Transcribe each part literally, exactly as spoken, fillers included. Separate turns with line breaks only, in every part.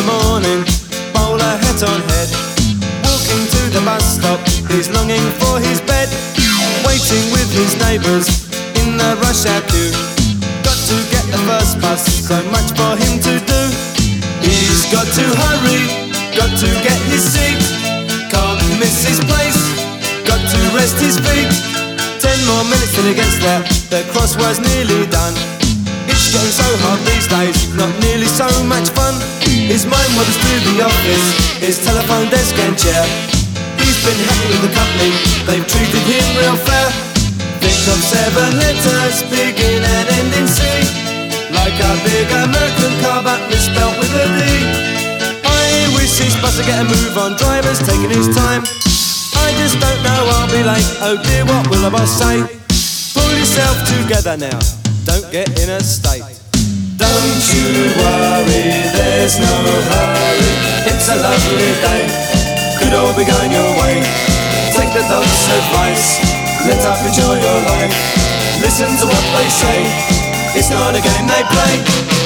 the morning, bowler hat on head, walking to the bus stop, he's longing for his bed, waiting with his neighbours in the rush hour queue. Got to get the first bus, so much for him to do. He's got to hurry, got to get his seat, can't miss his place, got to rest his feet. Ten more minutes till he gets there, the crossword's nearly done. It's getting so hard these days, not nearly so much fun. His mind wanders through the office, his telephone desk and chair. He's been happy with the company, they've treated him real fair. Think of seven letters, begin and end in C, like a big American car but misspelt with a D. I wish his boss would get a move on, driver's taking his time. I just don't know, I'll be late, oh dear, what will the boss say? Pull yourself together now, don't get in a state. Don't you worry, there's no hurry, it's a lovely day, could all be going your way. Take the dog's advice, let up, enjoy your life, listen to what they say, it's not a game they play.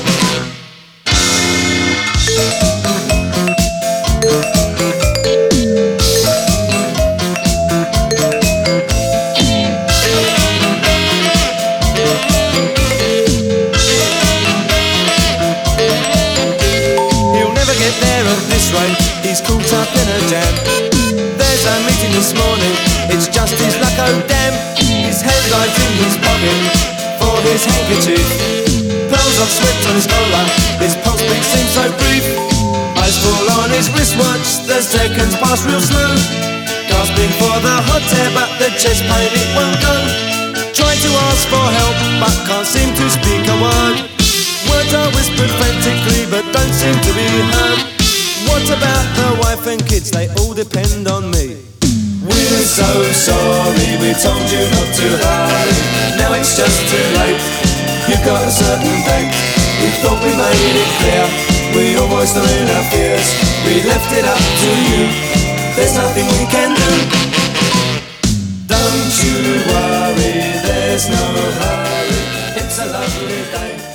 He's caught up in a jam. There's a meeting this morning, it's just his luck, oh damn. His headline's in his pocket for his handkerchief, pearls of sweat on his collar, his pulse beat seems so brief. Eyes fall on his wristwatch, the seconds pass real slow. Gasping for the hot air but the chest pain it won't go. Try to ask for help but can't seem to speak a word. Words are whispered frantically but don't seem to be heard. What about the wife and kids? They all depend on me. We're so sorry, we told you not to hurry, now it's just too late. You've got a certain date, we thought we made it clear, we all voiced our inner fears, we left it up to you, there's nothing we can do. Don't you worry, there's no hurry, it's a lovely day.